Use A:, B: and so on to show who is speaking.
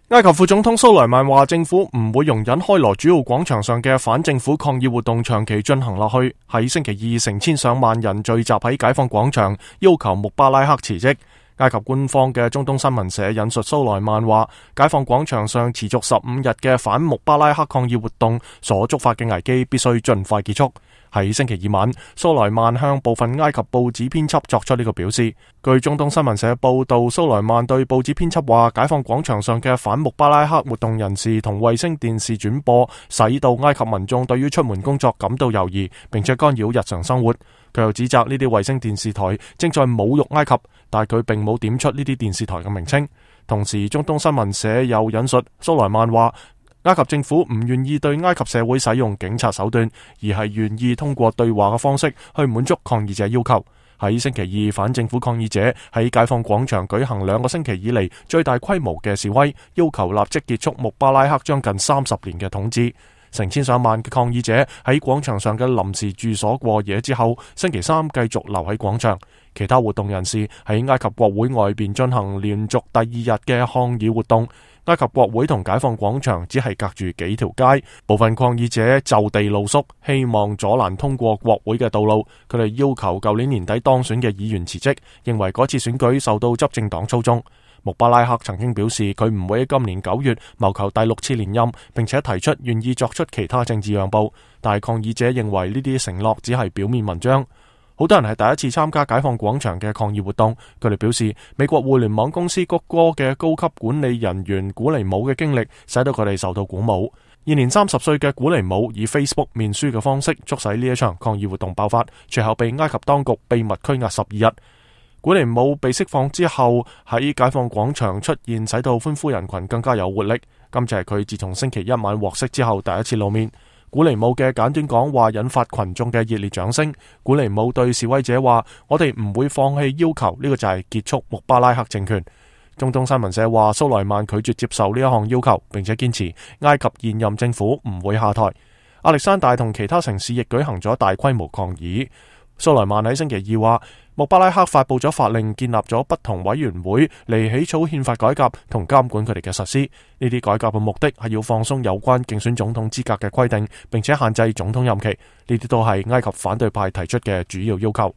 A: 埃及副總統蘇萊曼話，政府唔會容忍開羅主要廣場上嘅反政府抗議活動長期進行落去。喺星期二，成千上萬人聚集喺解放廣場，要求穆巴拉克辭職。埃及官方嘅中東新聞社引述蘇萊曼話，解放廣場上持續15日嘅反穆巴拉克抗議活動所觸發嘅危機必須盡快結束。喺星期二晚，蘇萊曼向部分埃及報紙編輯作出呢個表示。據中東新聞社報道，蘇萊曼對報紙編輯話，解放廣場上嘅反穆巴拉克活動人士同衛星電視轉播，使到埃及民眾對於出門工作感到猶豫，並且干擾日常生活。佢又指責呢啲衛星電視台正在侮辱埃及，但佢並冇點出呢啲電視台嘅名稱。同時，中東新聞社又引述蘇萊曼話，埃及政府唔願意對埃及社會使用警察手段，而係願意通過對話嘅方式去滿足抗議者要求。喺星期二，反政府抗議者喺解放廣場舉行2個星期以嚟最大規模嘅示威，要求立即結束穆巴拉克將近30年嘅統治。成千上萬嘅抗議者喺廣場上嘅臨時住所過夜之後，星期三繼續留喺廣場。其他活動人士喺埃及國會外邊進行連續第2日嘅抗議活動。埃及國會同解放廣場只係隔住幾條街，部分抗議者就地露宿，希望阻攔通過國會嘅道路。佢哋要求舊年年底當選嘅議員辭職，認為嗰次選舉受到執政黨操縱。穆巴拉克曾經表示佢唔會喺今年9月謀求第6次連任，並且提出願意作出其他政治讓步，但係抗議者認為呢啲承諾只係表面文章。好多人係第一次參加解放廣場嘅抗議活動，佢哋表示美國互聯網公司谷歌嘅高級管理人員古尼姆嘅經歷使到佢哋受到鼓舞。現年30歲嘅古尼姆以 Facebook 面書嘅方式促使呢一場抗議活動爆發，隨後被埃及當局秘密拘押12日。古尼姆被釋放之後喺解放廣場出現，使到歡呼人群更加有活力。今次係佢自從星期一晚獲釋之後第一次露面。古尼姆嘅簡短講話引發群眾嘅熱烈掌聲。古尼姆對示威者話：我哋唔會放棄要求，呢個就係結束穆巴拉克政權。中東新聞社話，蘇萊曼拒絕接受呢一項要求，並且堅持埃及現任政府唔會下台。亞歷山大同其他城市亦舉行咗大規模抗議。蘇萊曼喺星期二話，穆巴拉克發佈咗法令，建立咗不同委員會嚟起草憲法改革同監管佢哋嘅實施。呢啲改革嘅目的係要放鬆有關競選總統資格嘅規定，並且限制總統任期。呢啲都係埃及反對派提出嘅主要要求。